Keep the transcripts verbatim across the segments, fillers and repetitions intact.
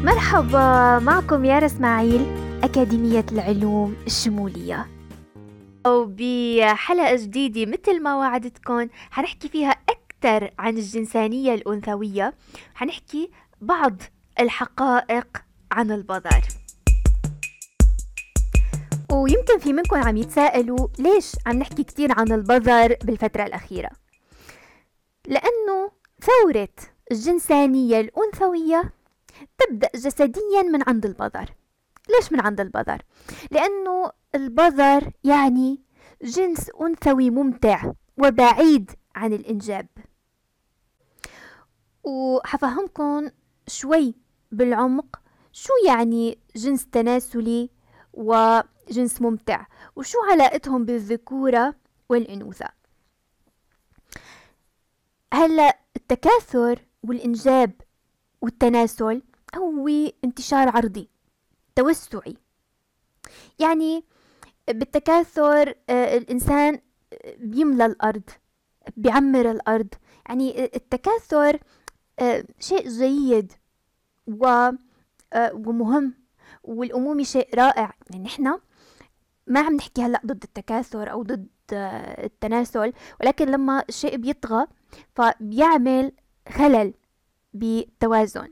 مرحبا، معكم يارا اسماعيل، أكاديمية العلوم الشمولية. وبحلقة جديدة مثل ما وعدتكم حنحكي فيها أكثر عن الجنسانية الأنثوية، حنحكي بعض الحقائق عن البظر. ويمكن في منكم عم يتساءلوا ليش عم نحكي كتير عن البظر بالفترة الأخيرة؟ لأنه ثورة الجنسانية الأنثوية تبدأ جسديا من عند البظر. ليش من عند البظر؟ لأنه البظر يعني جنس أنثوي ممتع وبعيد عن الإنجاب. وحفهمكم شوي بالعمق شو يعني جنس تناسلي وجنس ممتع، وشو علاقتهم بالذكورة والأنوثة. هلأ التكاثر والإنجاب والتناسل هو انتشار عرضي توسعي. يعني بالتكاثر آه الإنسان بيملى الأرض، بيعمر الأرض. يعني التكاثر آه شيء جيد و آه ومهم، والأمومة شيء رائع. يعني نحن ما عم نحكي هلأ ضد التكاثر أو ضد آه التناسل، ولكن لما الشيء بيطغى فبيعمل خلل بالتوازن.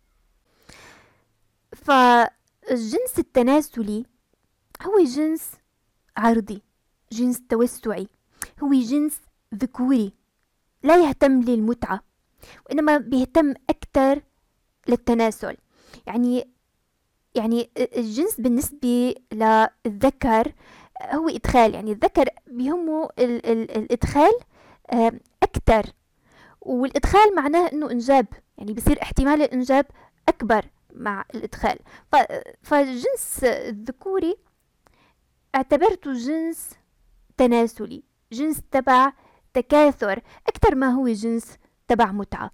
فالجنس التناسلي هو جنس عرضي، جنس توسعي، هو جنس ذكوري لا يهتم للمتعة، وإنما بيهتم أكثر للتناسل. يعني يعني الجنس بالنسبة للذكر هو إدخال. يعني الذكر بيهمه ال ال الإدخال أكثر، والإدخال معناه إنه إنجاب، يعني بصير احتمال الإنجاب أكبر مع الإدخال. فالجنس الذكوري اعتبرته جنس تناسلي، جنس تبع تكاثر أكثر ما هو جنس تبع متعة.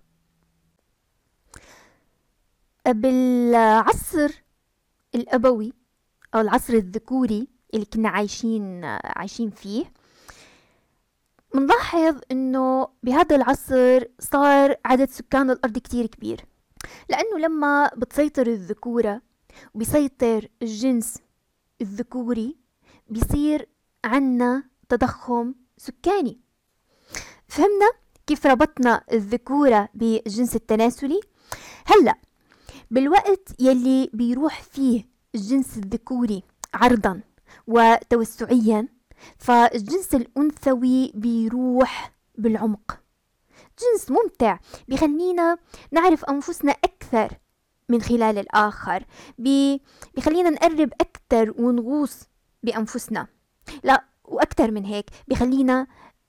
بالعصر الأبوي أو العصر الذكوري اللي كنا عايشين عايشين فيه، منلاحظ إنه بهذا العصر صار عدد سكان الأرض كتير كبير، لأنه لما بتسيطر الذكورة وبيسيطر الجنس الذكوري بيصير عنا تضخم سكاني. فهمنا كيف ربطنا الذكورة بالجنس التناسلي؟ هلأ بالوقت يلي بيروح فيه الجنس الذكوري عرضا وتوسعيا، فالجنس الأنثوي بيروح بالعمق. جنس ممتع بيخلينا نعرف أنفسنا أكثر من خلال الآخر، بي بيخلينا نقرب أكثر ونغوص بأنفسنا. لا، وأكثر من هيك بيخلينا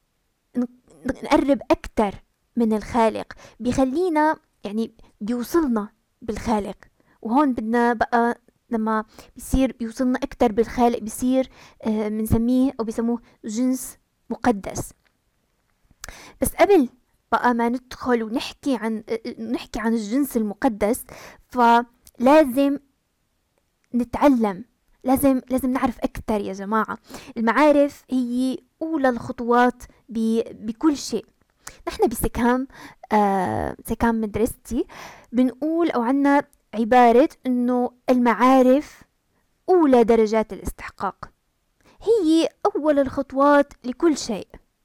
نقرب أكثر من الخالق، بيخلينا يعني بيوصلنا بالخالق. وهون بدنا بقى لما بيصير بيوصلنا أكثر بالخالق بيصير آه بنسميه أو بيسموه جنس مقدس. بس قبل بقى ما ندخل ونحكي عن نحكي عن الجنس المقدس، فلازم نتعلم، لازم لازم نعرف أكثر يا جماعة. المعارف هي أولى الخطوات بكل شيء. نحن بسكام آه سكام مدرستي بنقول أو عنا عبارة إنه المعارف أولى درجات الاستحقاق، هي أول الخطوات لكل شيء.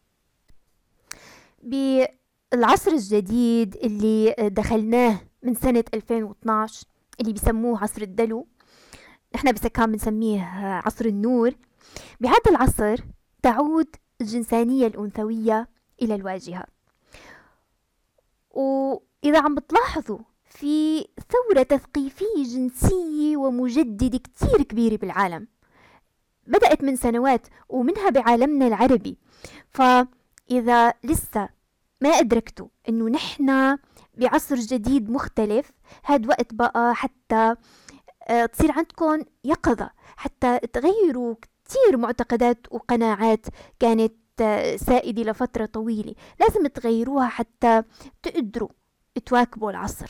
بالعصر الجديد اللي دخلناه من سنة ألفين واثناشر اللي بيسموه عصر الدلو، نحن بسكام بنسميه عصر النور. بهذا العصر تعود الجنسانية الأنثوية إلى الواجهة. وإذا عم بتلاحظوا في ثورة تثقيفية جنسية ومجددة كتير كبيرة بالعالم، بدأت من سنوات ومنها بعالمنا العربي. فإذا لسه ما أدركتوا إنه نحن بعصر جديد مختلف، هاد وقت بقى حتى أه تصير عندكم يقظة، حتى تغيروا كتير معتقدات وقناعات كانت أه سائدة لفترة طويلة. لازم تغيروها حتى تقدروا تواكبوا العصر.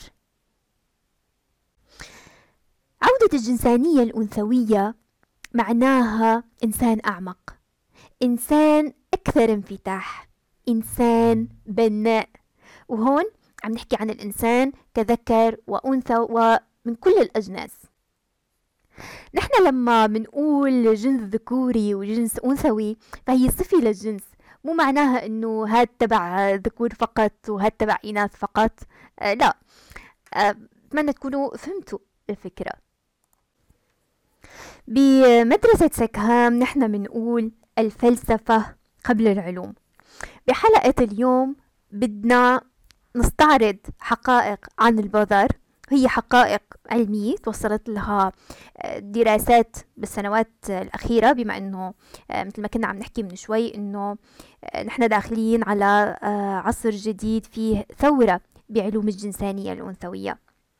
عودة الجنسانية الأنثوية معناها إنسان أعمق، إنسان أكثر انفتاح، إنسان بناء. وهون عم نحكي عن الإنسان كذكر وأنثى من كل الأجناس. نحن لما منقول جنس ذكوري وجنس أنثوي فهي صفة للجنس، مو معناها انه هاد تبع ذكور فقط وهاد تبع إناث فقط. آه لا، آه، أتمنى تكونوا فهمتوا الفكرة. بمدرسة سكهام نحن منقول الفلسفة قبل العلوم. بحلقة اليوم بدنا نستعرض حقائق عن البذر، هي حقائق علمية توصلت لها دراسات بالسنوات الأخيرة، بما أنه مثل ما كنا عم نحكي من شوي أنه نحن داخلين على عصر جديد فيه ثورة بعلوم الجنسانية الأنثوية.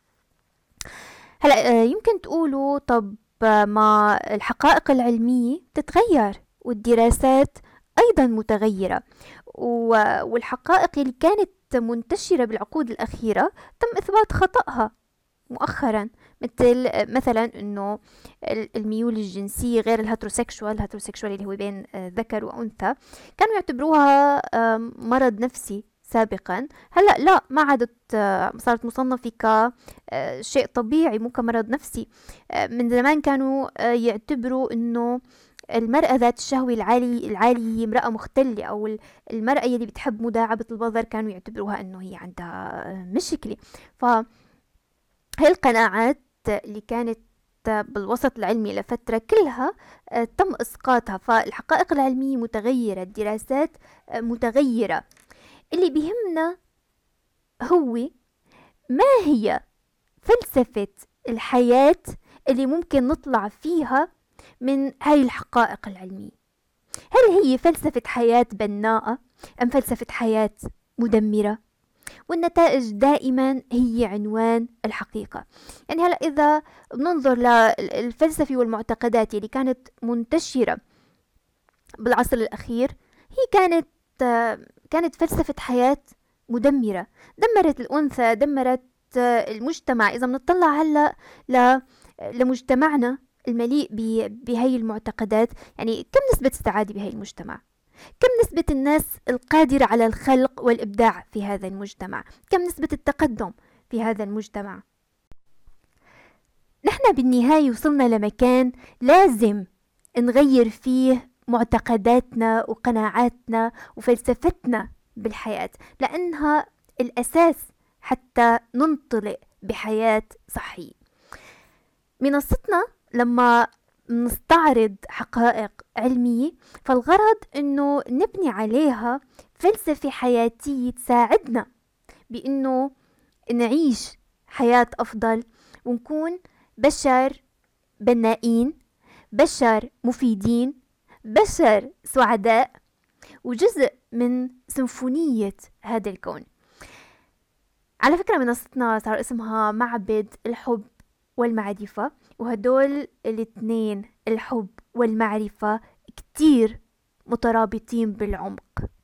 هلأ يمكن تقولوا طب ما الحقائق العلمية تتغير والدراسات أيضا متغيرة، والحقائق اللي كانت منتشرة بالعقود الأخيرة تم إثبات خطأها مؤخرا، مثل مثلا انه الميول الجنسية غير الهتروسيكشوال الهتروسيكشوال اللي هو بين ذكر وأنثى كانوا يعتبروها مرض نفسي سابقا، هلأ لا، ما عادت، صارت مصنفة كشيء طبيعي مو كمرض نفسي. من زمان كانوا يعتبروا انه المرأة ذات الشهوة العالي العالي هي امرأة مختلة، او المرأة اللي بتحب مداعبة البظر كانوا يعتبروها انه هي عندها مشكلة. ف هاي القناعات اللي كانت بالوسط العلمي لفترة كلها تم إسقاطها، فالحقائق العلمية متغيرة، الدراسات متغيرة. اللي بيهمنا هو ما هي فلسفة الحياة اللي ممكن نطلع فيها من هاي الحقائق العلمية. هل هي فلسفة حياة بناءة أم فلسفة حياة مدمرة؟ والنتائج دائما هي عنوان الحقيقة. يعني هلأ إذا بننظر للفلسفة والمعتقدات اللي كانت منتشرة بالعصر الأخير، هي كانت كانت فلسفة حياة مدمرة، دمرت الأنثى، دمرت المجتمع. إذا بنطلع هلأ لمجتمعنا المليء بهي المعتقدات، يعني كم نسبة السعادة بهي المجتمع؟ كم نسبة الناس القادرة على الخلق والإبداع في هذا المجتمع؟ كم نسبة التقدم في هذا المجتمع؟ نحن بالنهاية وصلنا لمكان لازم نغير فيه معتقداتنا وقناعاتنا وفلسفتنا بالحياة، لأنها الأساس حتى ننطلق بحياة صحية. منصتنا لما نستعرض حقائق علمية فالغرض انه نبني عليها فلسفة حياتية تساعدنا بانه نعيش حياة افضل ونكون بشر بنائين، بشر مفيدين، بشر سعداء، وجزء من سيمفونية هذا الكون. على فكرة منصتنا صار اسمها معبد الحب والمعرفة، وهدول الاثنين الحب والمعرفة كتير مترابطين بالعمق.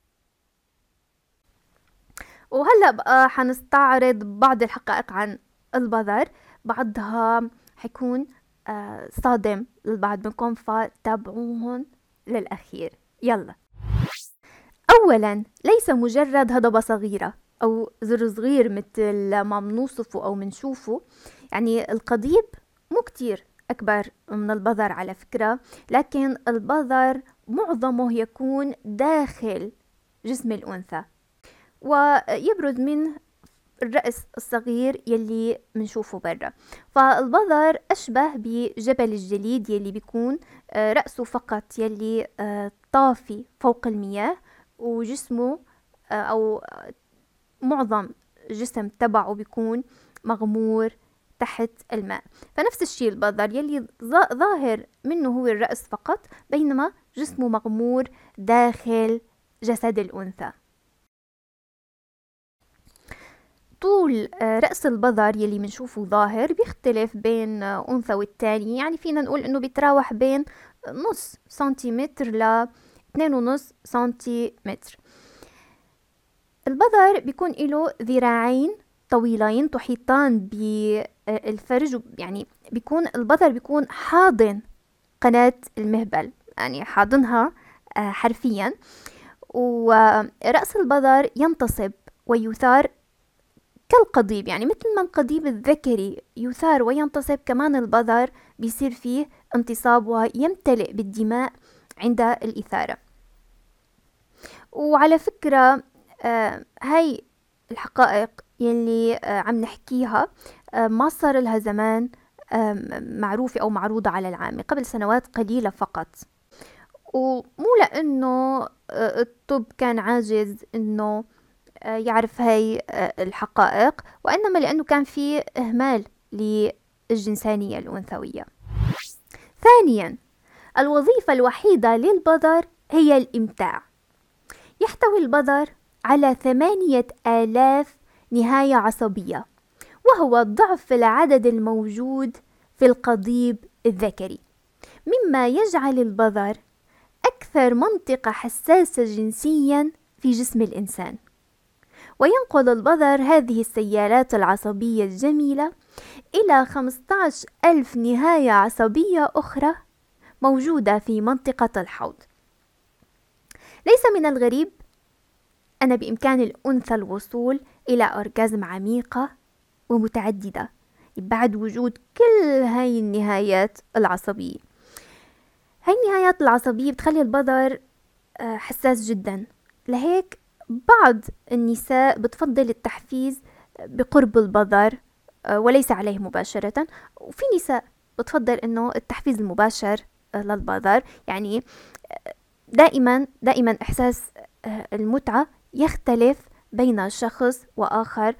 وهلأ بقى حنستعرض بعض الحقائق عن البذر، بعضها حيكون آه صادم للبعض منكم، فتابعوهن للأخير. يلا، أولا ليس مجرد هضبة صغيرة أو زر صغير مثل ما منوصفه أو منشوفه، يعني القضيب مو كتير أكبر من البذر على فكرة، لكن البذر معظمه يكون داخل جسم الأنثى ويبرز من الرأس الصغير يلي منشوفه برا. فالبذر أشبه بجبل الجليد يلي بيكون رأسه فقط يلي طافي فوق المياه، وجسمه أو معظم جسم تبعه بيكون مغمور تحت الماء. فنفس الشيء البذر يلي ظاهر منه هو الرأس فقط، بينما جسمه مغمور داخل جسد الأنثى. طول رأس البذر يلي منشوفه ظاهر بيختلف بين أنثى والتاني، يعني فينا نقول إنه بيتراوح بين نص سنتيمتر ل اثنين ونص سنتيمتر. البذر بيكون له ذراعين طويلين تحيطان بالفرج، يعني بيكون البذر بيكون حاضن قناة المهبل، يعني حاضنها حرفيا. ورأس البذر ينتصب ويثار كالقضيب، يعني مثل ما القضيب الذكري يثار وينتصب، كمان البذر بيصير فيه انتصاب ويمتلئ بالدماء عند الإثارة. وعلى فكرة آه هاي الحقائق يلي آه عم نحكيها آه ما صار لها زمان آه معروفة أو معروضة على العامة، قبل سنوات قليلة فقط. ومو لأنه آه الطب كان عاجز أنه آه يعرف هاي آه الحقائق، وإنما لأنه كان في إهمال للجنسانية الأنثوية. ثانيا، الوظيفة الوحيدة للبذر هي الإمتاع. يحتوي البذر على ثمانية آلاف نهاية عصبية، وهو ضعف العدد الموجود في القضيب الذكري، مما يجعل البذر أكثر منطقة حساسة جنسيا في جسم الإنسان. وينقل البذر هذه السيالات العصبية الجميلة إلى خمسة عشر ألف نهاية عصبية أخرى موجودة في منطقة الحوض. ليس من الغريب أن بإمكان الأنثى الوصول إلى أورجازم عميقة ومتعددة بعد وجود كل هاي النهايات العصبية. هاي النهايات العصبية بتخلي البذر حساس جدا، لهيك بعض النساء بتفضل التحفيز بقرب البذر وليس عليه مباشرة، وفي نساء بتفضل انه التحفيز المباشر للبذر. يعني دائما دائما احساس المتعة يختلف بين شخص واخر،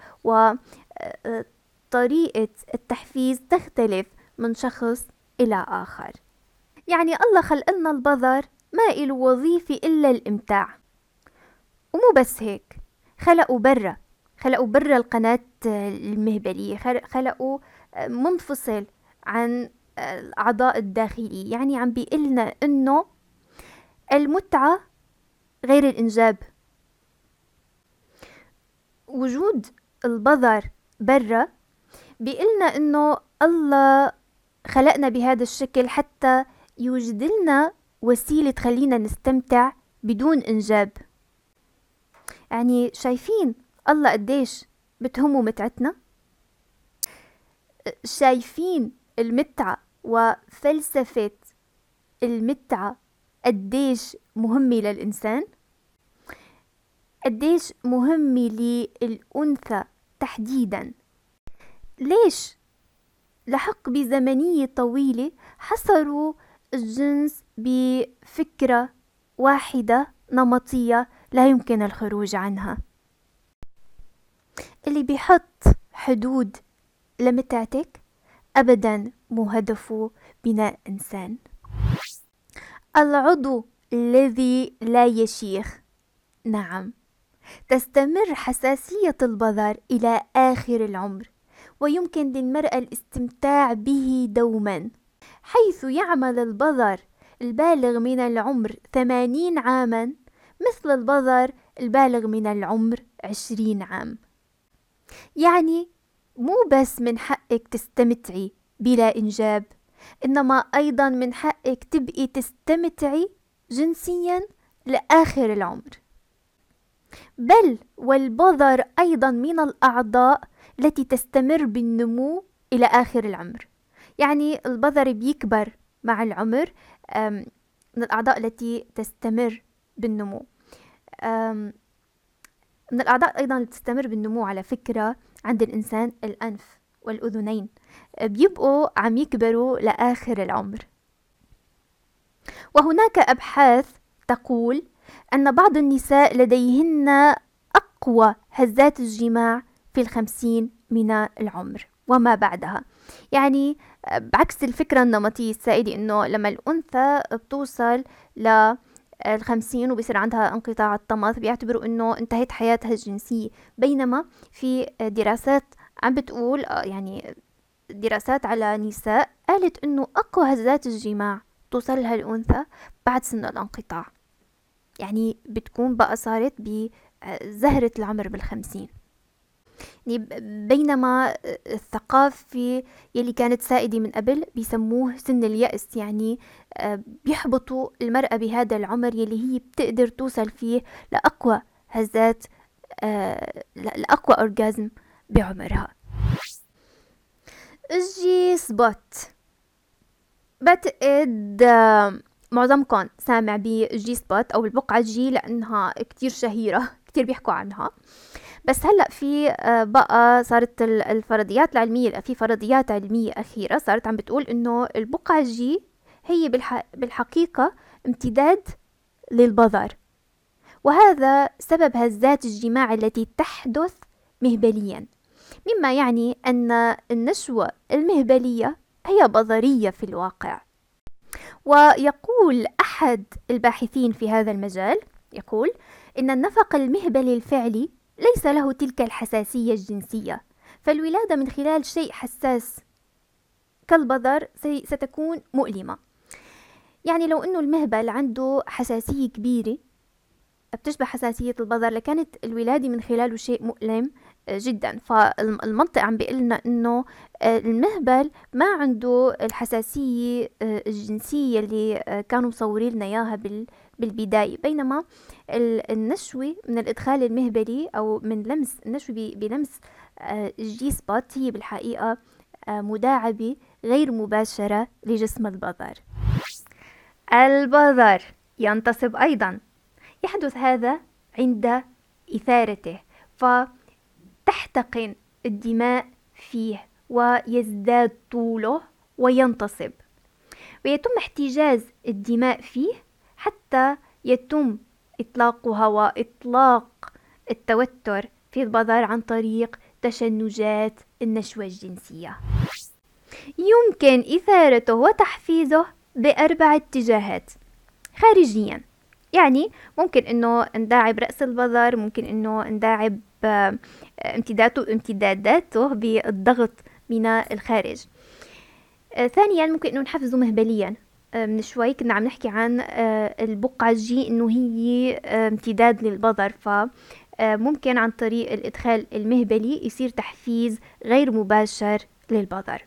وطريقة التحفيز تختلف من شخص الى اخر. يعني الله خلق لنا البذر ما إله وظيفة الا الامتاع. ومو بس هيك، خلقوا برا خلقوا برا القناة المهبلية، خلقوا منفصل عن الأعضاء الداخلية. يعني عم بيقلنا إنه المتعة غير الإنجاب. وجود البذر برا بيقلنا إنه الله خلقنا بهذا الشكل حتى يوجد لنا وسيلة تخلينا نستمتع بدون إنجاب. يعني شايفين الله قديش بتهمه متعتنا؟ شايفين المتعة وفلسفة المتعة قديش مهمة للإنسان؟ قديش مهمة للأنثى تحديدا؟ ليش لحقبة زمنية طويلة حصروا الجنس بفكرة واحدة نمطية لا يمكن الخروج عنها؟ اللي بيحط حدود لمتعتك أبدا مو هدفه بناء إنسان. العضو الذي لا يشيخ، نعم، تستمر حساسية البذر إلى آخر العمر، ويمكن للمرأة الاستمتاع به دوما، حيث يعمل البذر البالغ من العمر ثمانين عاما مثل البذر البالغ من العمر عشرين عام. يعني مو بس من حقك تستمتعي بلا إنجاب، إنما أيضا من حقك تبقي تستمتعي جنسيا لآخر العمر. بل والبذر أيضا من الأعضاء التي تستمر بالنمو إلى آخر العمر. يعني البذر بيكبر مع العمر، من الأعضاء التي تستمر بالنمو. من الأعضاء أيضا التي تستمر بالنمو على فكرة عند الإنسان الأنف والأذنين، بيبقوا عم يكبروا لآخر العمر. وهناك أبحاث تقول أن بعض النساء لديهن أقوى هزات الجماع في الخمسين من العمر وما بعدها. يعني بعكس الفكرة النمطية السائدة إنه لما الأنثى بتوصل للخمسين وبيصير عندها انقطاع الطمث بيعتبروا إنه انتهت حياتها الجنسية، بينما في دراسات عم بتقول يعني دراسات على نساء قالت إنه أقوى هزات الجماع توصلها الأنثى بعد سن الانقطاع. يعني بتكون بقى صارت بزهرة العمر بالخمسين. يعني بينما الثقافة يلي كانت سائدة من قبل بيسموه سن اليأس، يعني بيحبطوا المرأة بهذا العمر يلي هي بتقدر توصل فيه لأقوى هزات، لأقوى أورجازم بعمرها. الجي سبوت، بعتقد معظمكم سامع بالجي سبوت او البقعة الجي لانها كتير شهيرة، كتير بيحكوا عنها. بس هلأ في بقى صارت الفرضيات العلمية، في فرضيات علمية أخيرة صارت عم بتقول إنه البقعة الجي هي بالحقيقة امتداد للبظر، وهذا سبب هزات الجماع التي تحدث مهبليا، مما يعني أن النشوة المهبلية هي بظرية في الواقع. ويقول أحد الباحثين في هذا المجال، يقول إن النفق المهبلي الفعلي ليس له تلك الحساسية الجنسية، فالولادة من خلال شيء حساس كالبظر ستكون مؤلمة. يعني لو أنه المهبل عنده حساسية كبيرة بتشبه حساسية البظر لكانت الولادة من خلاله شيء مؤلم جدا. فالمنطق عم بيقلنا انه المهبل ما عنده الحساسية الجنسية اللي كانوا مصورين لنا اياها بالبداية، بينما النشوة من الادخال المهبلي او من لمس النشوة بلمس الجي سبوت هي بالحقيقة مداعبة غير مباشرة لجسم البظر. البظر ينتصب ايضا، يحدث هذا عند إثارته، فتحتقن الدماء فيه ويزداد طوله وينتصب، ويتم احتجاز الدماء فيه حتى يتم إطلاقها وإطلاق التوتر في البظر عن طريق تشنجات النشوة الجنسية. يمكن إثارته وتحفيزه بأربع اتجاهات. خارجيا، يعني ممكن انه نداعب رأس البظر، ممكن انه نداعب امتداده امتداداته بالضغط من الخارج. ثانيا ممكن انه نحفزه مهبليا. من شوي كنا عم نحكي عن البقعة الجي انه هي امتداد للبظر، فممكن عن طريق الادخال المهبلي يصير تحفيز غير مباشر للبظر.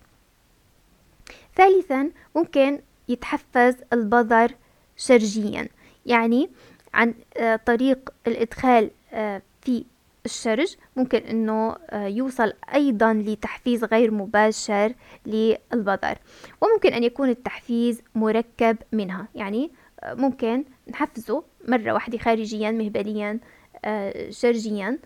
ثالثا ممكن يتحفز البظر شرجيا، يعني عن طريق الإدخال في الشرج ممكن أنه يوصل أيضا لتحفيز غير مباشر للبظر، وممكن أن يكون التحفيز مركب منها، يعني ممكن نحفزه مرة واحدة خارجيا مهبليا شرجيا،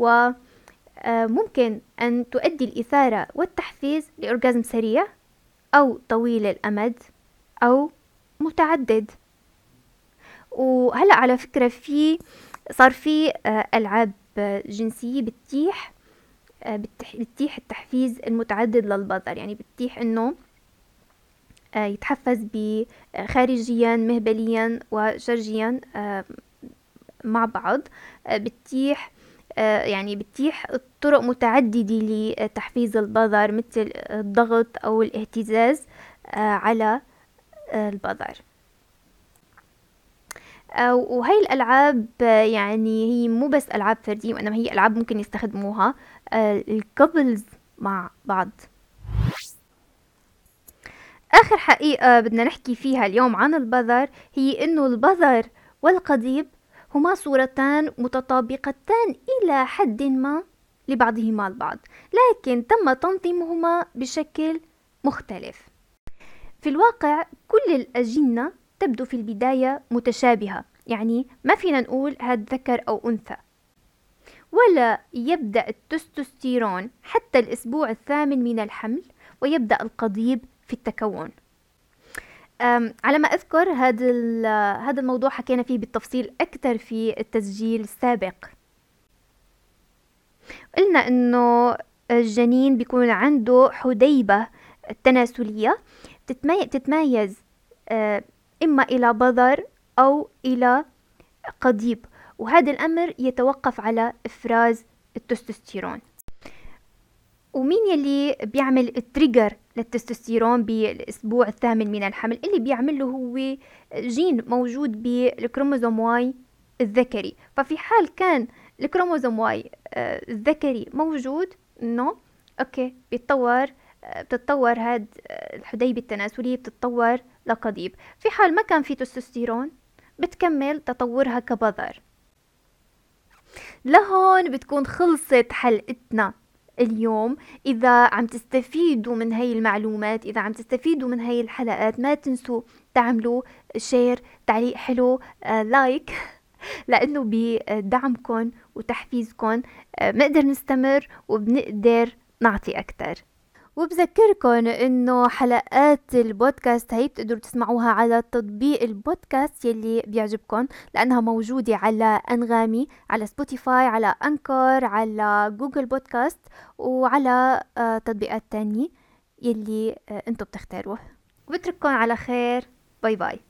وممكن أن تؤدي الإثارة والتحفيز لأورجازم سريع أو طويل الأمد أو متعدد. وهلأ على فكرة في صار في ألعاب جنسية بتتيح بتتيح التحفيز المتعدد للبظر، يعني بتتيح انه يتحفز خارجيا مهبليا وشرجيا مع بعض، بتتيح يعني بتتيح طرق متعددة لتحفيز البظر مثل الضغط أو الاهتزاز على البظر. وهي الألعاب يعني هي مو بس ألعاب فردية، وإنما هي ألعاب ممكن يستخدموها الكابلز مع بعض. آخر حقيقة بدنا نحكي فيها اليوم عن البظر هي إنه البظر والقضيب هما صورتان متطابقتان إلى حد ما لبعضهما البعض، لكن تم تنظيمهما بشكل مختلف. في الواقع كل الأجنة تبدو في البداية متشابهة، يعني ما فينا نقول هاد ذكر أو أنثى، ولا يبدأ التستوستيرون حتى الأسبوع الثامن من الحمل، ويبدأ القضيب في التكون. على ما أذكر هذا هذا الموضوع حكينا فيه بالتفصيل أكثر في التسجيل السابق. قلنا إنه الجنين بيكون عنده حديبة تناسلية تتميز إما إلى بظر أو إلى قضيب، وهذا الأمر يتوقف على إفراز التستوستيرون. ومين يلي بيعمل التريجر للتستوستيرون بالأسبوع الثامن من الحمل؟ اللي بيعمله هو جين موجود بالكروموزوم واي الذكري. ففي حال كان الكروموزوم واي الذكري موجود، إنه أوكي بيتطور بتتطور هاد الحديبة التناسلية بتتطور لقضيب. في حال ما كان في تستوستيرون بتكمل تطورها كبظر. لهون بتكون خلصت حلقتنا اليوم. إذا عم تستفيدوا من هاي المعلومات، إذا عم تستفيدوا من هاي الحلقات، ما تنسوا تعملوا شير، تعليق حلو، آه، لايك لأنه بدعمكم وتحفيزكم آه، بنقدر نستمر وبنقدر نعطي أكتر. وبذكركن انه حلقات البودكاست هي بتقدروا تسمعوها على تطبيق البودكاست يلي بيعجبكن، لانها موجودة على انغامي، على سبوتيفاي، على انكر، على جوجل بودكاست، وعلى آه، تطبيقات تانية يلي آه، انتو بتختاروه. وبترككن على خير. باي باي.